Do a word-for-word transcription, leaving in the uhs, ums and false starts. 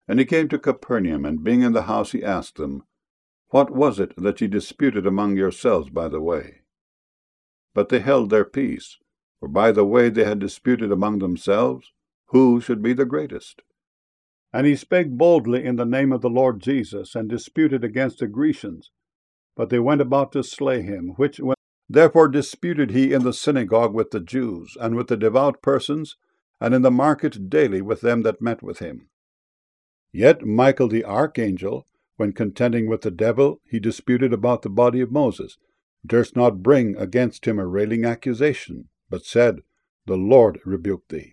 And he came to Capernaum, and being in the house, he asked them, What was it that ye disputed among yourselves by the way? But they held their peace, for by the way they had disputed among themselves, who should be the greatest. And he spake boldly in the name of the Lord Jesus, and disputed against the Grecians. But they went about to slay him, which when therefore disputed he in the synagogue with the Jews, and with the devout persons, and in the market daily with them that met with him. Yet Michael the archangel, when contending with the devil, he disputed about the body of Moses, durst not bring against him a railing accusation, but said, The Lord rebuke thee.